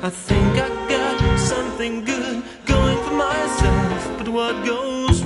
I think I got something good going for myself, but what goes